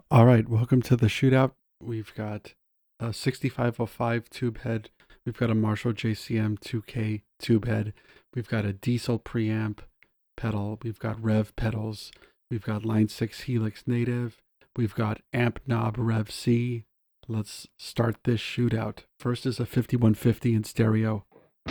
All right, welcome to the shootout. We've got a 6505 tube head. We've got a Marshall JCM 2K tube head. We've got a diesel preamp pedal. We've got rev pedals. We've got Line 6 Helix native. We've got amp knob Rev C. Let's start this shootout. First is a 5150 in stereo.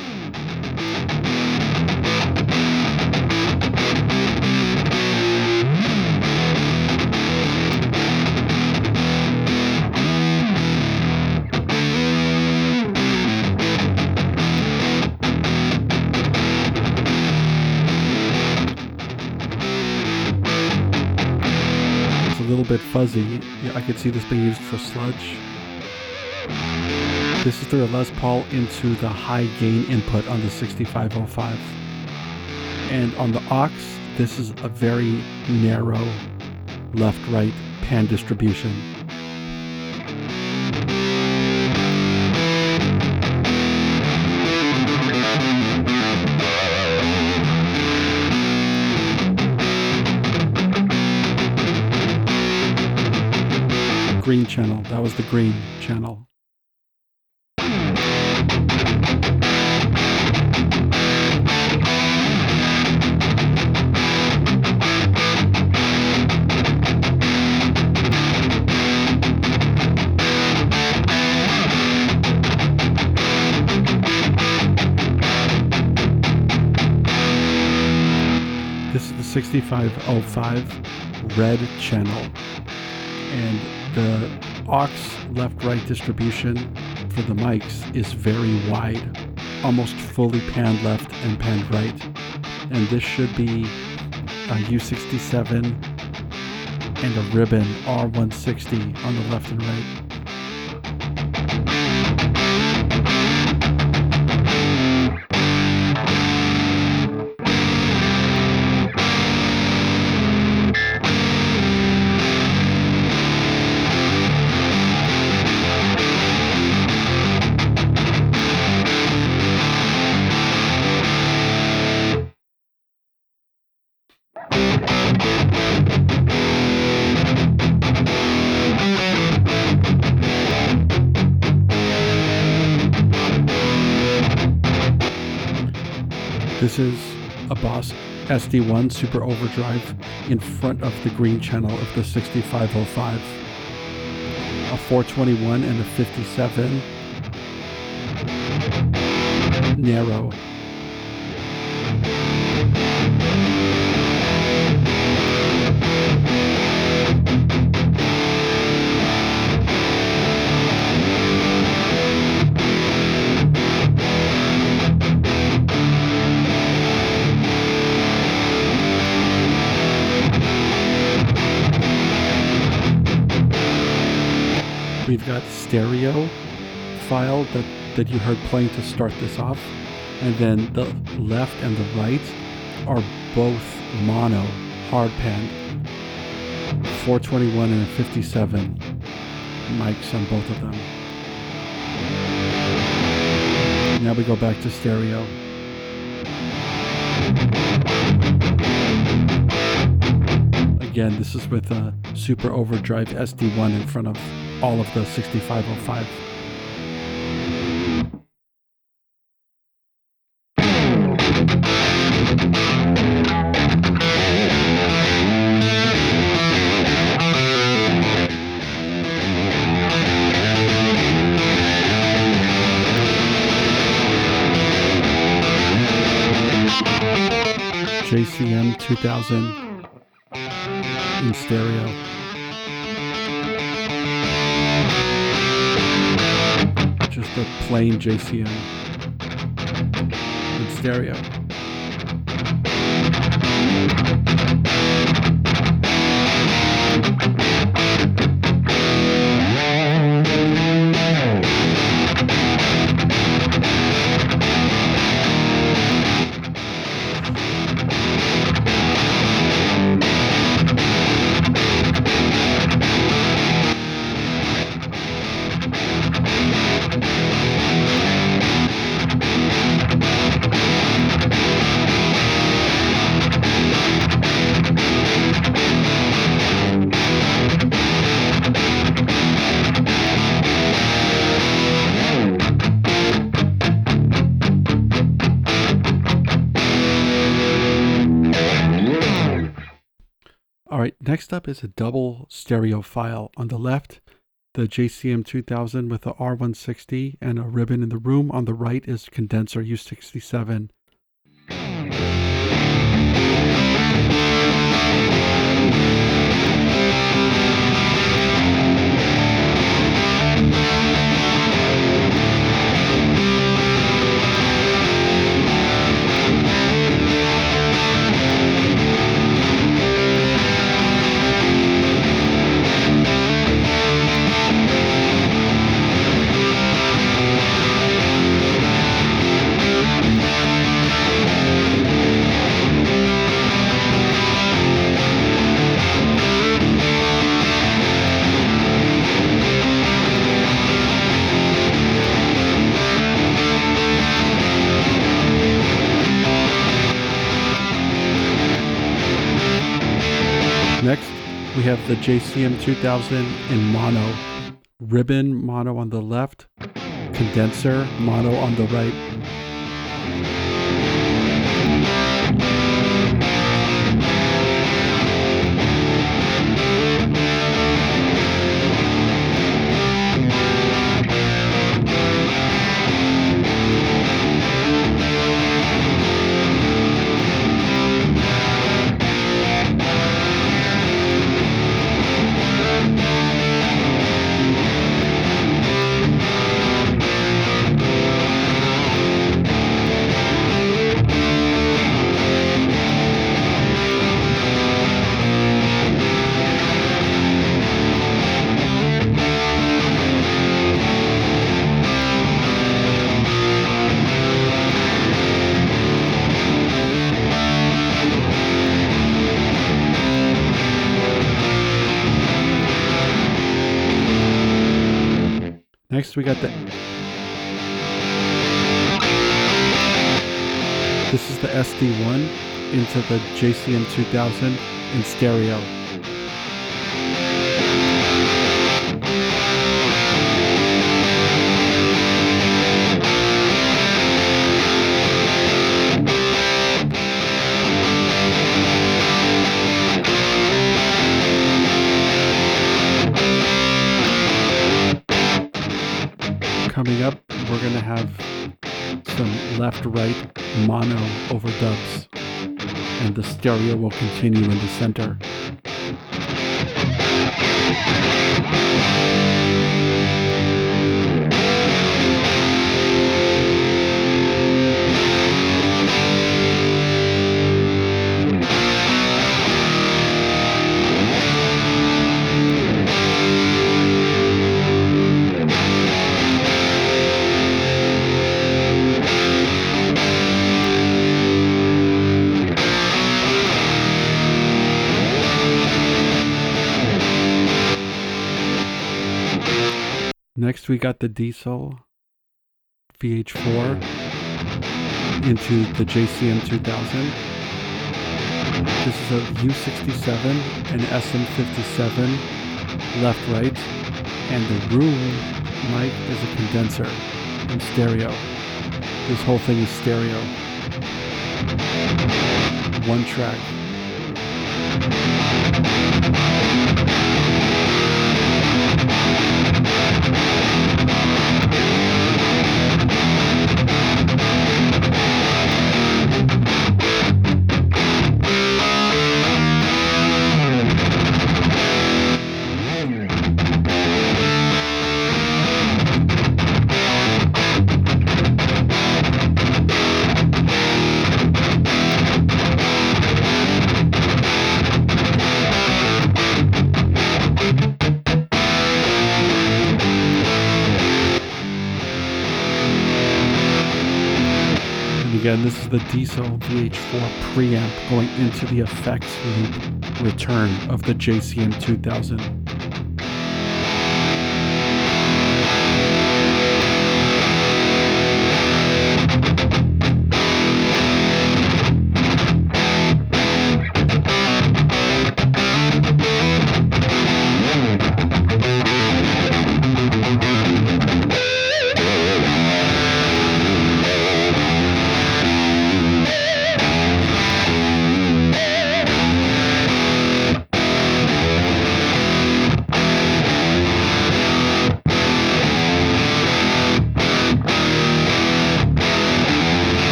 A little bit fuzzy. Yeah, I could see this being used for sludge. This is the Les Paul into the high gain input on the 6505. And on the aux, this is a very narrow left-right pan distribution. Green channel. That was the green channel. This is the 6505 red channel. And the aux left-right distribution for the mics is very wide, almost fully panned left and panned right. And this should be a U67 and a ribbon R160 on the left and right. This is a Boss SD1 Super Overdrive in front of the green channel of the 6505. A 421 and a 57 narrow. We've got stereo file that you heard playing to start this off. And then the left and the right are both mono, hard panned. 421 and a 57 mics on both of them. Now we go back to stereo. Again, this is with a Super Overdrive SD1 in front of all of the 6505. JCM 2000 in stereo. Just a plain JCM in stereo. All right, next up is a double stereo file. On the left, the JCM 2000 with the R160 and a ribbon in the room. On the right is condenser U67. Next, we have the JCM 2000 in mono. Ribbon mono on the left, condenser mono on the right. Next, we got this is the SD1 into the JCM 2000 in stereo. Coming up, we're going to have some left-right mono overdubs, and the stereo will continue in the center. Next, we got the Diesel VH4 into the JCM 2000. This is a U67 and SM57 left-right, and the room mic is a condenser in stereo. This whole thing is stereo. One track. Again, this is the Diesel VH4 preamp going into the effects loop return of the JCM 2000.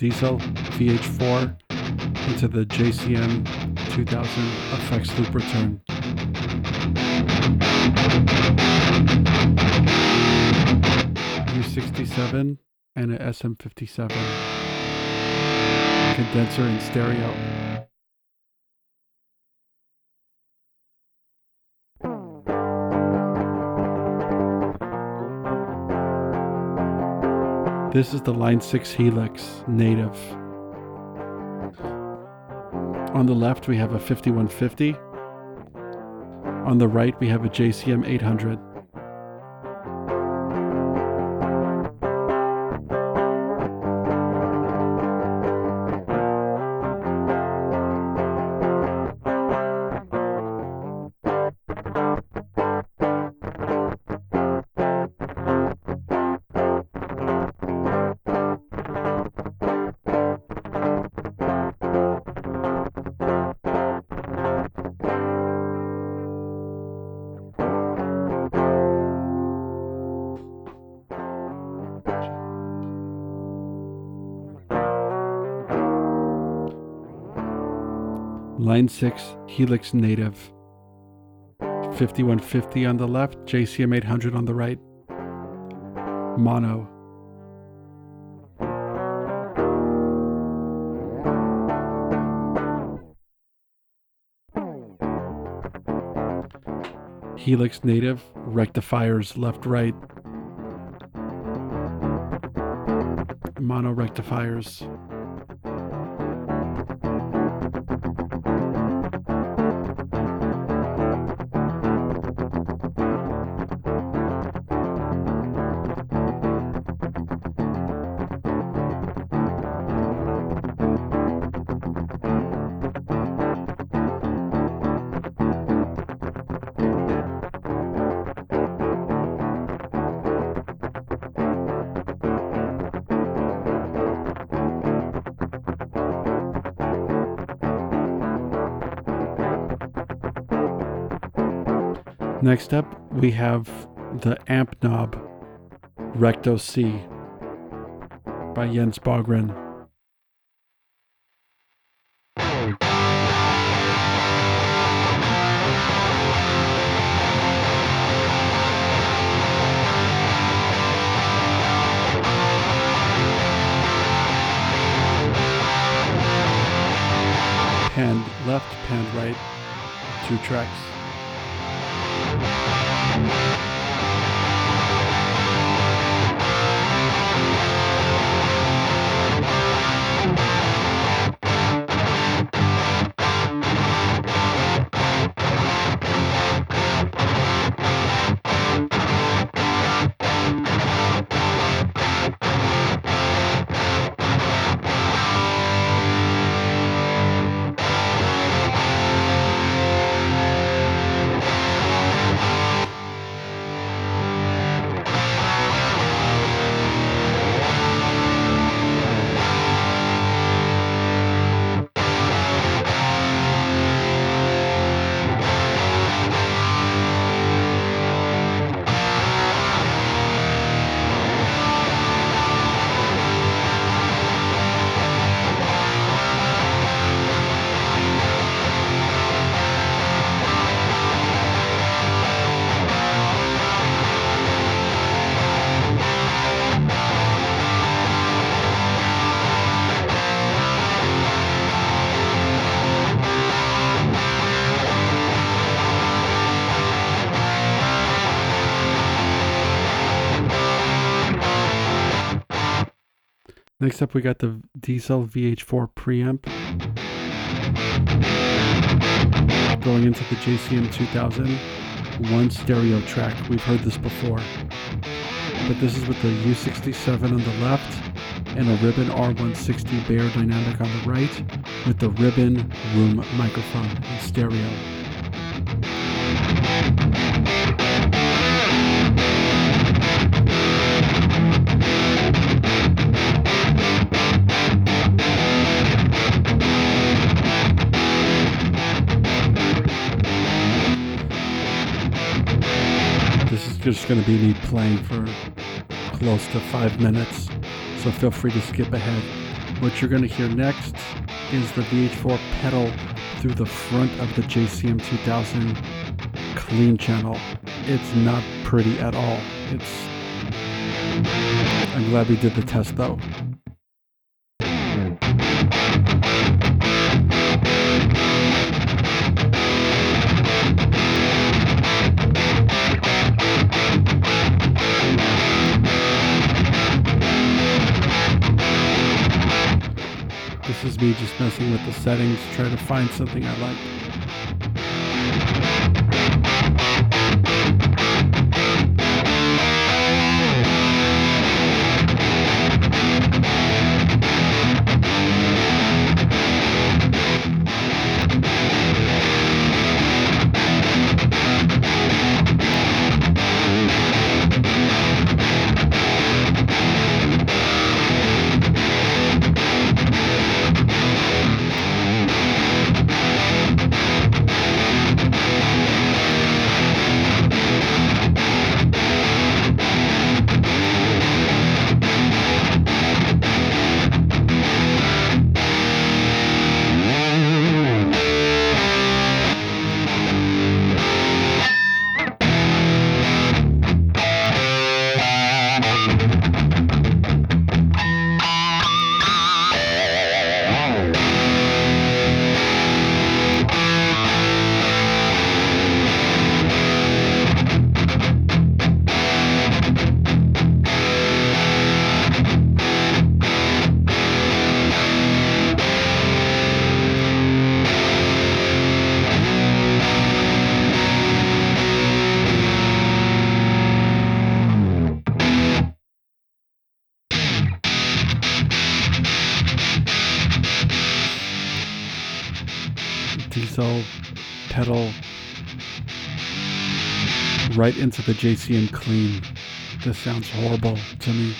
Diesel VH4 into the JCM 2000 effects loop return. U67 and an SM57 condenser in stereo. This is the Line 6 Helix native. On the left we have a 5150. On the right we have a JCM 800. Line 6 Helix native. 5150 on the left, JCM 800 on the right. Mono. Helix native, rectifiers left, right. Mono rectifiers. Next up, we have the amp knob Recto C by Jens Bogren. Pan left, pan right, 2 tracks. Next up, we got the Diesel VH4 preamp going into the JCM 2000, one stereo track. We've heard this before, but this is with the U67 on the left and a Ribbon R160 Bear Dynamic on the right with the Ribbon Room microphone in stereo. This is just going to be me playing for close to 5 minutes, so feel free to skip ahead. What you're going to hear next is the VH4 pedal through the front of the JCM 2000 clean channel. It's not pretty at all. I'm glad we did the test though. This is me just messing with the settings, trying to find something I like. Diesel pedal right into the JCM clean. This sounds horrible to me.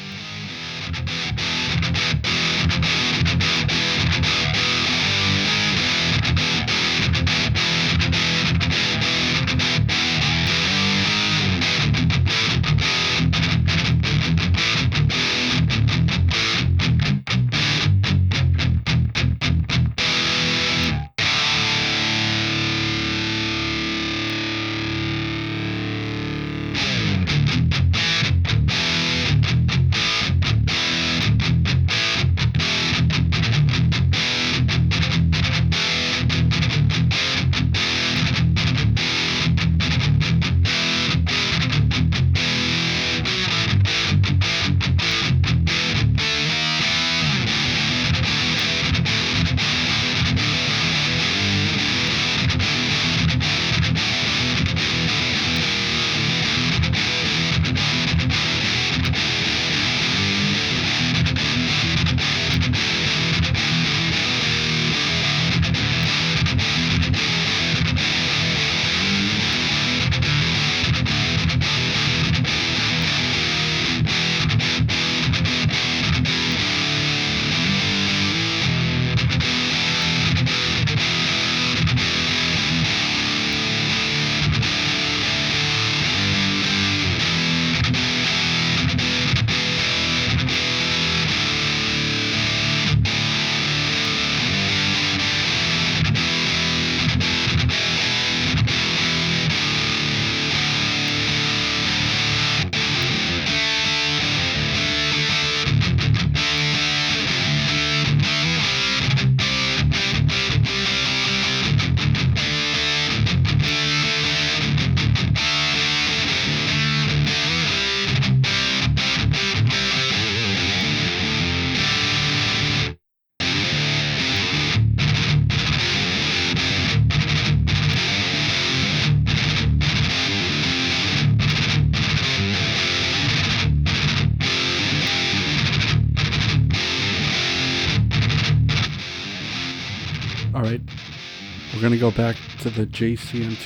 Alright, we're going to go back to the JCM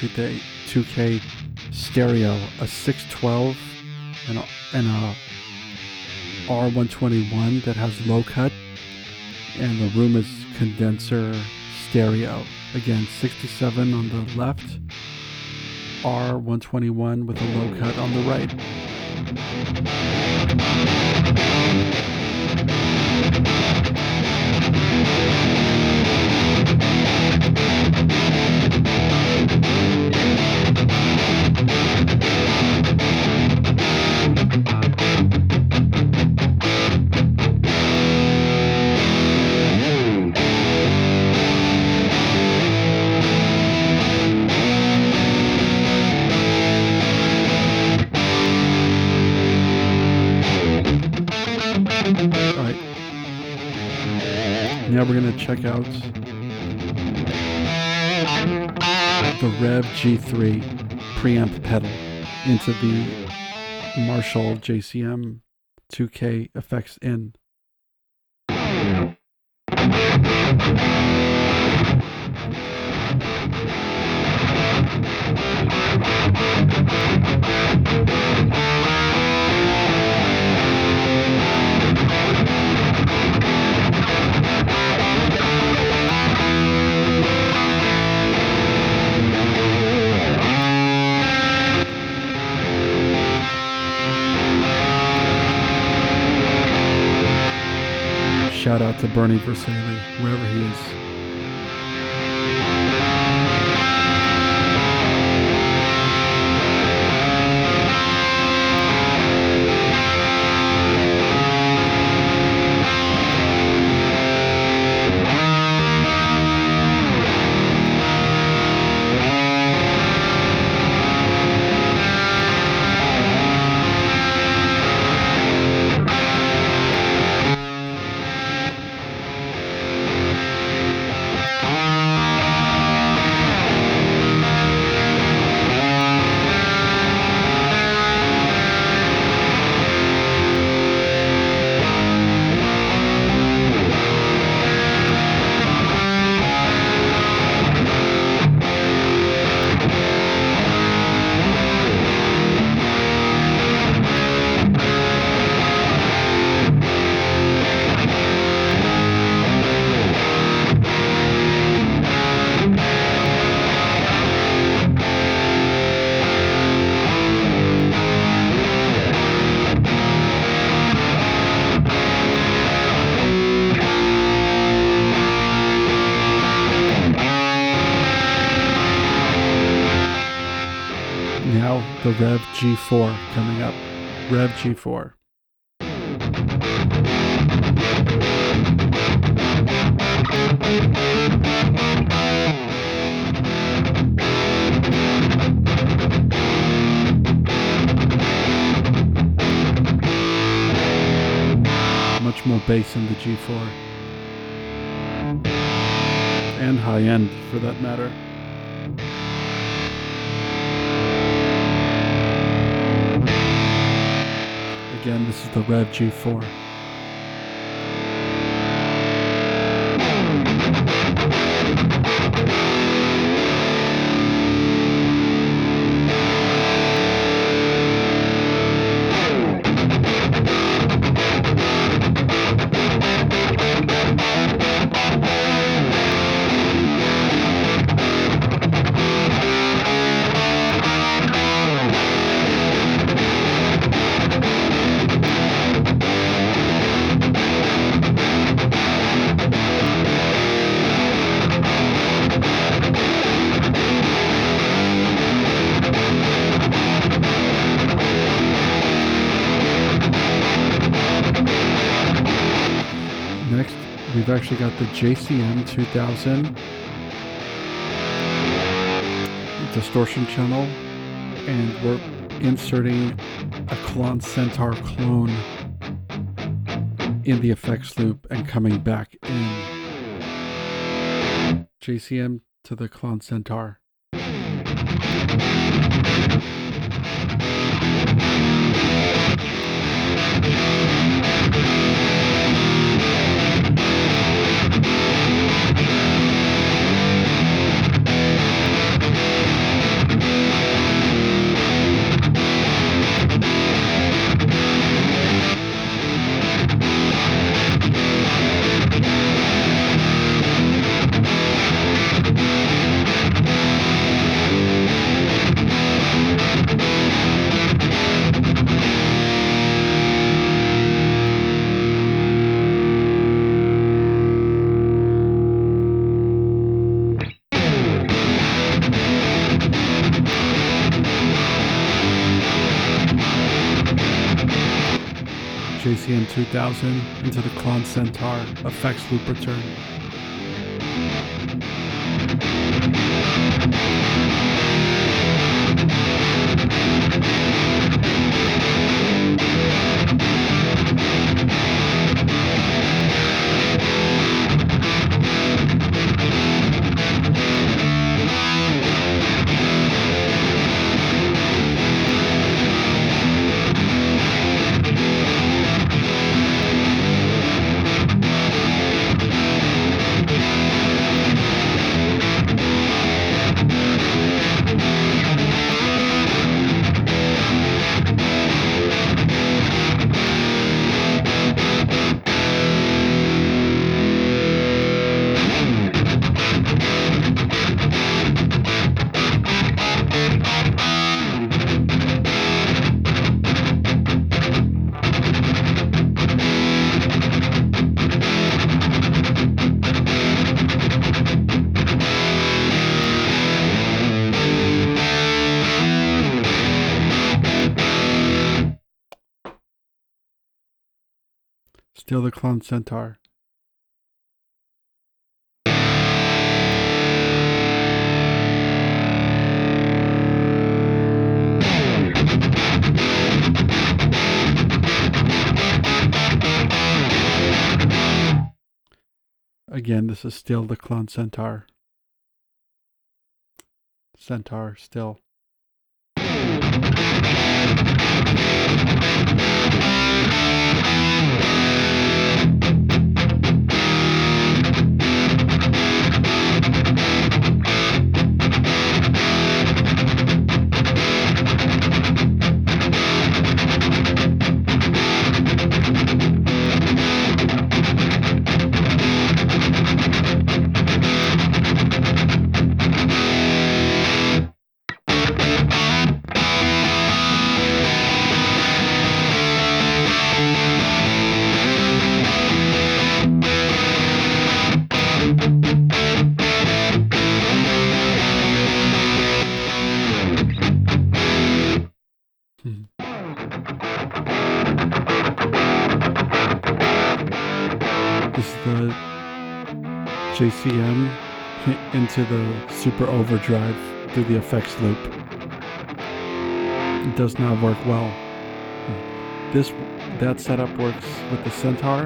2K stereo, a 612 and a R121 that has low cut, and the room is condenser stereo. Again, 67 on the left, R121 with a low cut on the right. Now we're going to check out the Rev G3 preamp pedal into the Marshall JCM 2K effects in. Shout out to Bernie Versailles, wherever he is. Now the Rev G4 coming up. Rev G4. Much more bass in the G4. And high end for that matter. Again, this is the Rev G4. Next, we've actually got the JCM 2000 distortion channel, and we're inserting a Klon Centaur clone in the effects loop and coming back in. JCM to the Klon Centaur. JCM 2000 into the Klon Centaur effects loop return. Still the Clone Centaur. Again, this is still the Clone Centaur. Centaur, still. This is the JCM into the super overdrive through the effects loop. It does not work well. That setup works with the Centaur,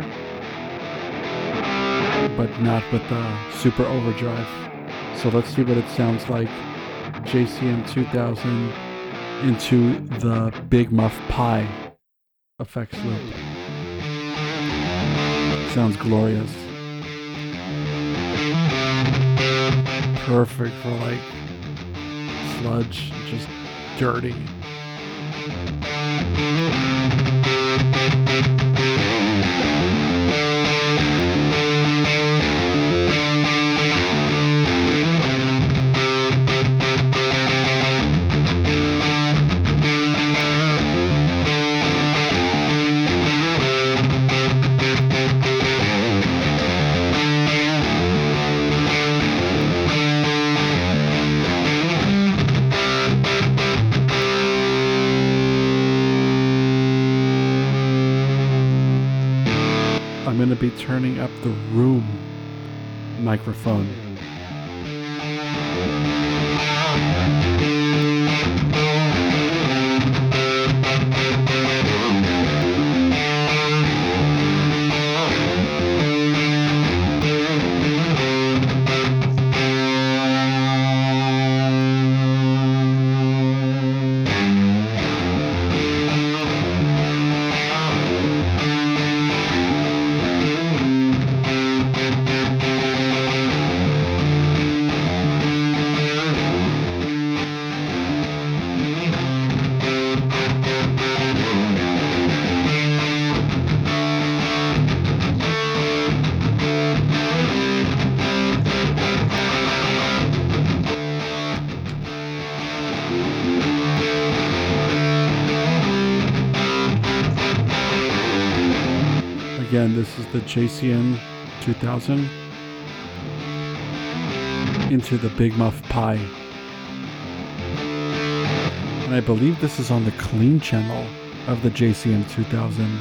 but not with the super overdrive. So let's see what it sounds like. JCM 2000 into the Big Muff Pi effects loop. Sounds glorious. Perfect for like sludge, just dirty. I'm going to be turning up the room microphone. Again, this is the JCM 2000 into the Big Muff Pi. And I believe this is on the clean channel of the JCM 2000.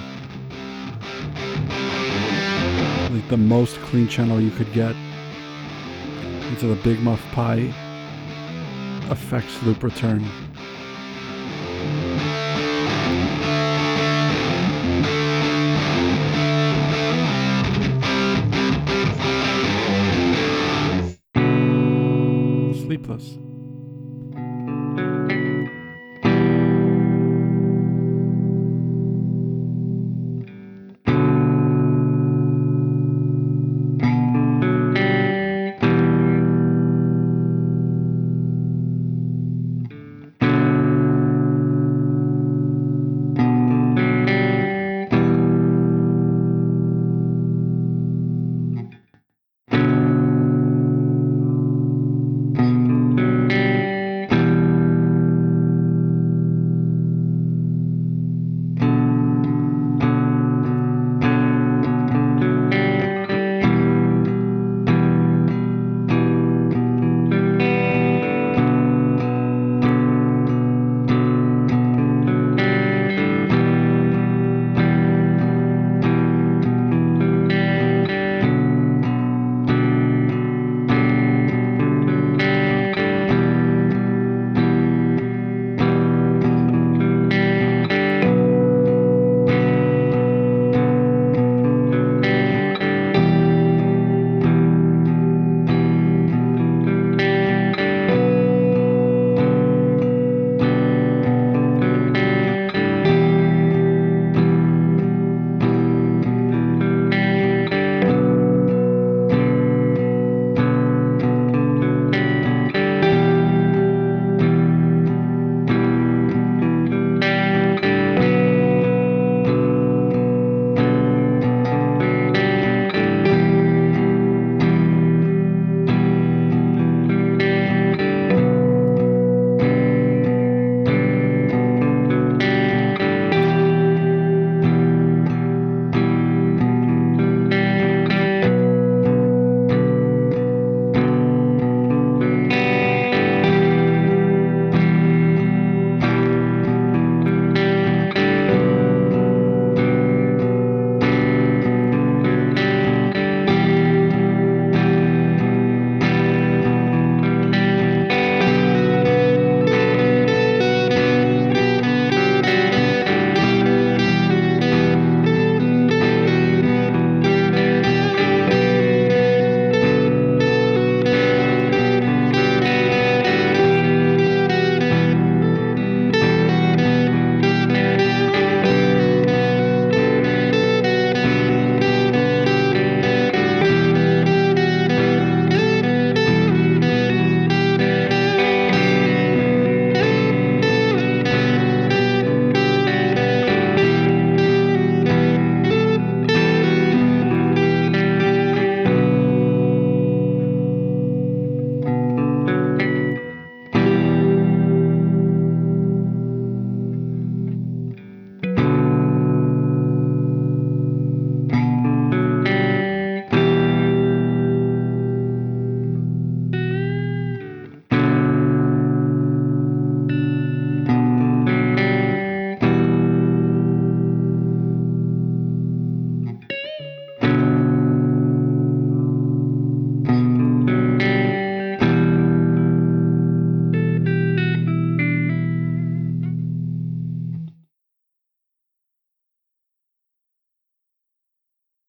Like the most clean channel you could get into the Big Muff Pi effects loop return. Sleepless.